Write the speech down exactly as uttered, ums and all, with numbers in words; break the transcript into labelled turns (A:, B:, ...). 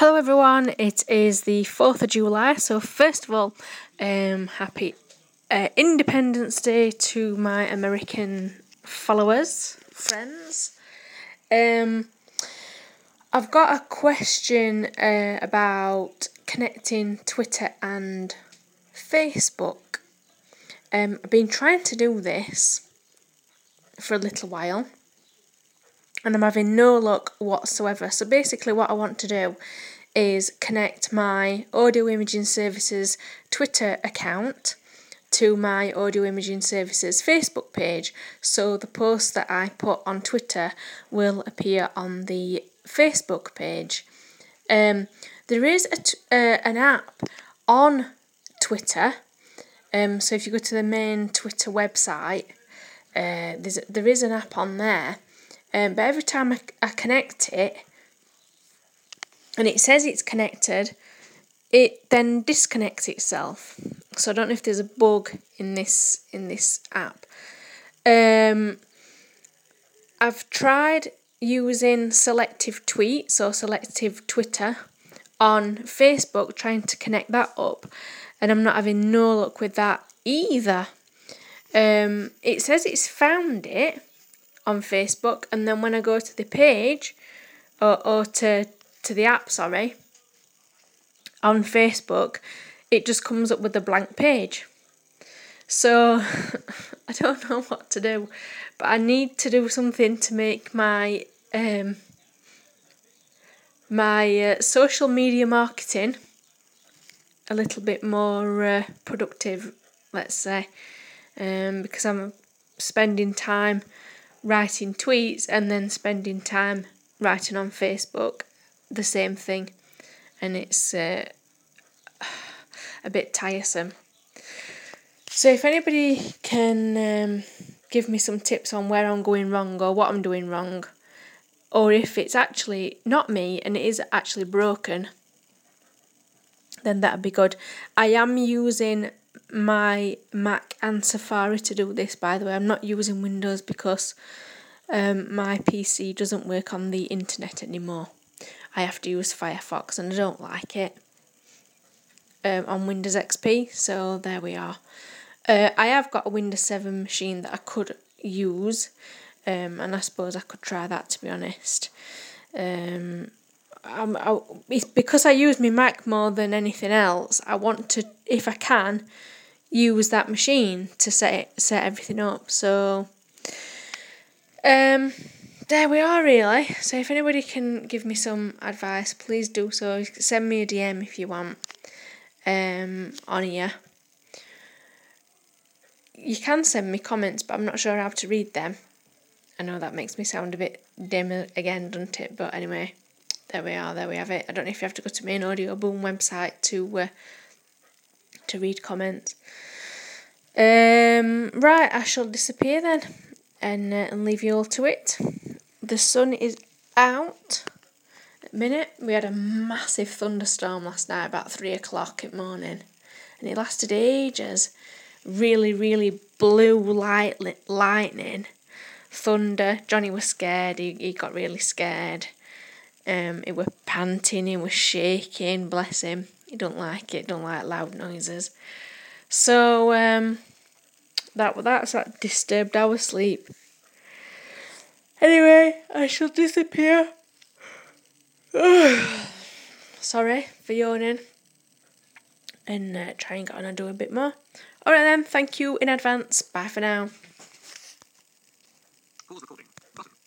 A: Hello everyone, it is the fourth of July, so first of all, um, happy uh, Independence Day to my American followers, friends. Um, I've got a question uh, about connecting Twitter and Facebook. Um, I've been trying to do this for a little while, and I'm having no luck whatsoever. So basically what I want to do is connect my Audio Imaging Services Twitter account to my Audio Imaging Services Facebook page, so the posts that I put on Twitter will appear on the Facebook page. Um, there is a t- uh, an app on Twitter, um, so if you go to the main Twitter website, uh, there's there is an app on there, um, but every time I, I connect it, and it says it's connected, it then disconnects itself. So I don't know if there's a bug in this in this app. Um, I've tried using selective tweets or selective Twitter on Facebook, trying to connect that up, and I'm not having no luck with that either. Um, it says it's found it on Facebook, and then when I go to the page, or, or to to the app, sorry, on Facebook, it just comes up with a blank page. So I don't know what to do, but I need to do something to make my um my uh, social media marketing a little bit more uh, productive, let's say, um, because I'm spending time writing tweets and then spending time writing on Facebook, the same thing, and it's uh, a bit tiresome. So if anybody can um, give me some tips on where I'm going wrong or what I'm doing wrong, or if it's actually not me and it is actually broken, then that'd be good. I am using my Mac and Safari to do this, by the way. I'm not using Windows because um, my P C doesn't work on the internet anymore. I have to use Firefox and I don't like it um, on Windows X P, so there we are. Uh, I have got a Windows seven machine that I could use, um, and I suppose I could try that, to be honest. Um, I'm, I, it's because I use my Mac more than anything else. I want to, if I can, use that machine to set set everything up. So, um, there we are, really. So if anybody can give me some advice, please do so. Send me a D M if you want, um, on here. You can send me comments, but I'm not sure how to read them. I know that makes me sound a bit dim again, doesn't it? But anyway, there we are, there we have it. I don't know if you have to go to main Audio Boom website to uh, to read comments. Um, right, I shall disappear then and, uh, and leave you all to it. The sun is out at the minute. We had a massive thunderstorm last night about three o'clock in the morning, and it lasted ages. Really, really blue light, lightning, thunder. Johnny was scared. He he got really scared. Um, he was panting. He was shaking. Bless him. He don't like it. Don't like loud noises. So um, that that's that disturbed our sleep. Anyway, I shall disappear. Sorry for yawning. And uh, try and get on and do a bit more. Alright then, thank you in advance. Bye for now.